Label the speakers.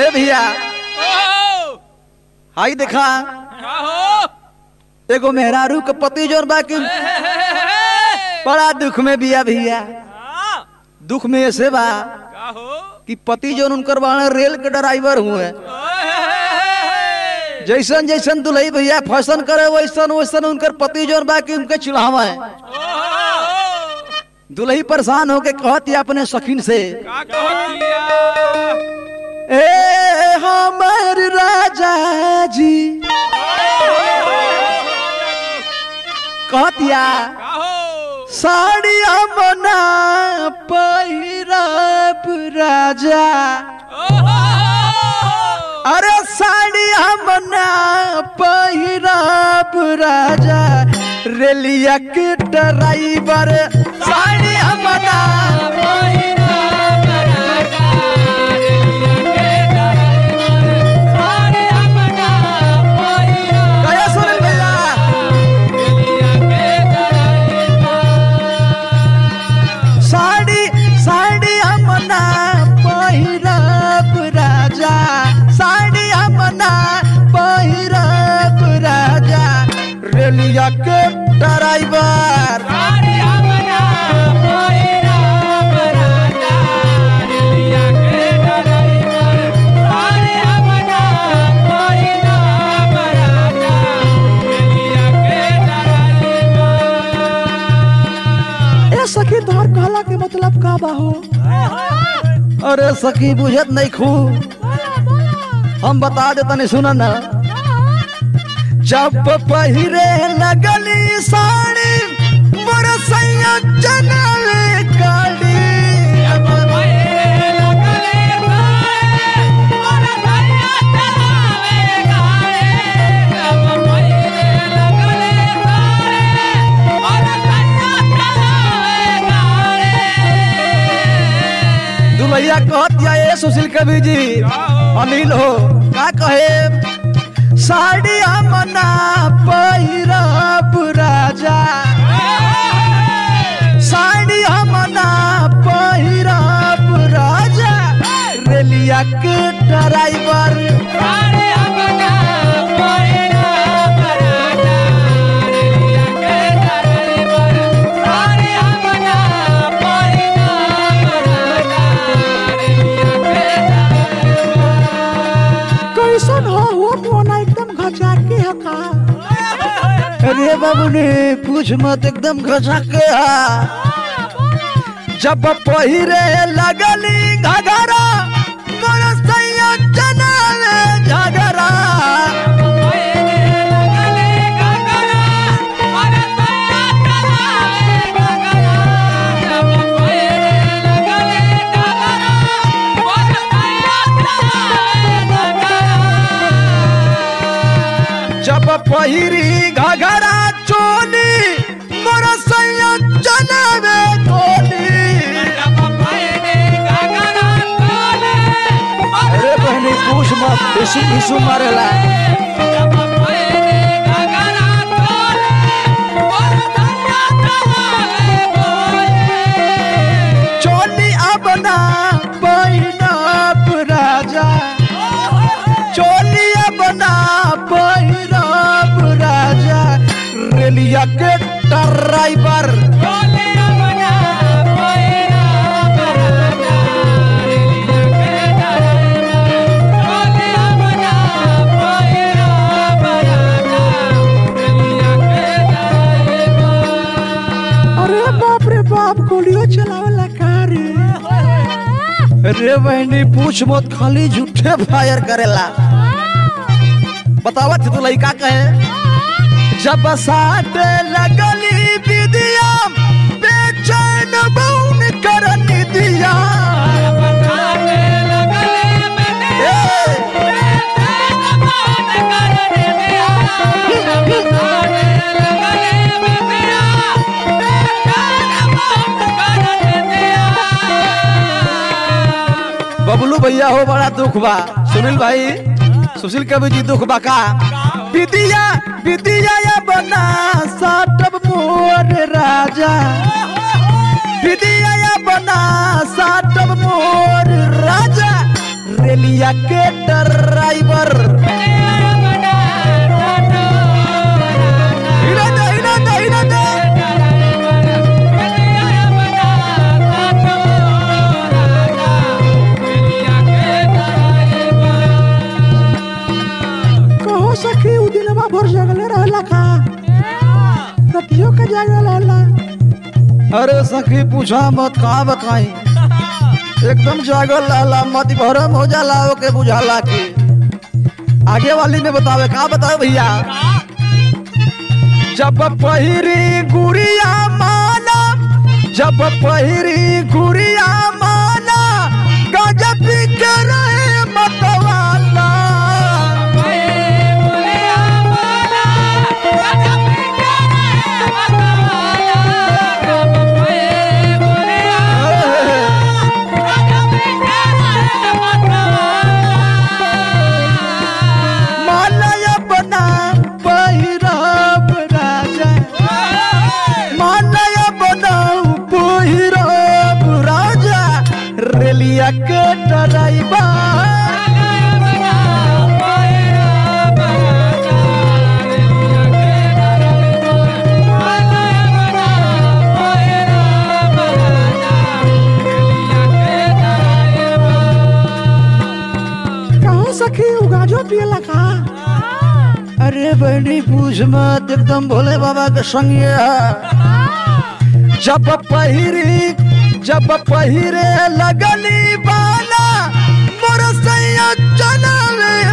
Speaker 1: ए भैया हाई देखा एगो मेहरारू के पति जोर बाकी बड़ा दुख में बिया भैया। दुख में ऐसे बा कि पति जो उनकर बाण रेल के ड्राइवर हुए जैसन जैसन दुल्ही भैया फैशन करे वैसन वैसन उनकर पति जो बाकी उनके चिढ़ावा है। दुल्ही परेशान होके कहती अपने शकीन से ए हमर राजा जी कहतिया साड़िया बना पहिरब राजा अरे साड़िया बना पहिरब राजा रेलिया के ड्राइवर साड़िया बना पहिरब राजा रेलिया के ड्राइवर साड़िया बना पहिरब गया सुनील भैया रेलिया के ड्राइवर साड़िया बना पहिरब राजा साड़िया बना पहिरब राजा रेलिया के ड्राइवर साड़िया बना पहिरब राजा रेलिया के ड्राइवर साड़िया बना पहिरब राजा रेलिया के ड्राइवर। ए सखी तोहर कहला के मतलब का बा हो? अरे सखी बुझत नहीं खू हम बता दे तनी सुन ना। जब पहिरे लगली साड़ी बरसैया जनले गाड़ी जब पहिरे लगली साड़ी बरसैया चलावे गाड़ी जब पहिरे लगली साड़ी बरसैया चलावे गाड़ी। दुल्हिया कहतिया ए सुशील कवि जी अनिल हो का कहे साड़िया मना पहिरब राजा साड़िया मना पहिरब राजा रेलिया के ड्राइवर साड़िया मना पहिरब राजा रेलिया के ड्राइवर साड़िया मना पहिरब राजा रेलिया के ड्राइवर। कैसन हो मोना एकदम घचा के हका? अरे बाबू ने पूछ मत एकदम घचा के हा। जब पहिरे लगली घघरा बरसैया जनले झगरा जब पहिरी घघरा चोली बरसैया जनले चोली। अरे बहनी पूछ मत विसु मारेला। चोली अब ना पहिरब राजा चोली अब ना पहिरब राजा रेलिया के ड्राइवर गोलियों चलावला का रे बहनी पूछ मत खाली झूठे फायर करेला। बतावा तू लड़का कहे जब साथ लगली विदिया बेचैन बौन कर निदिया बबलू भैया हो बड़ा दुख बा। सुनील भाई सुशील कवि जी दुख बा का विदिया विदिया या बना साटब मोर राजा विदिया या बना साटब मोर राजा रेलिया रेलिया के ड्राइवर
Speaker 2: कहो सखी उ दिनवा भर जगले रहला का रतियो के जागल रहला।
Speaker 1: अरे सखी पूछा मत कहाँ बताई एकदम जागल लाला मत भरम हो जाला ओके बुझाला के आगे वाली में बतावे कहाँ बताओ भैया। जब पहिरी गुड़िया माला जब पहिरी गुड़िया माला गजब के रहे मतवाला रेलिया के ड्राइवर
Speaker 2: कहो सखी उ गाजो पियला का।
Speaker 1: अरे बहनी पूछ मत एकदम भोले बाबा के संगे जब पहिरे लगली बाला मोर सैया चलावे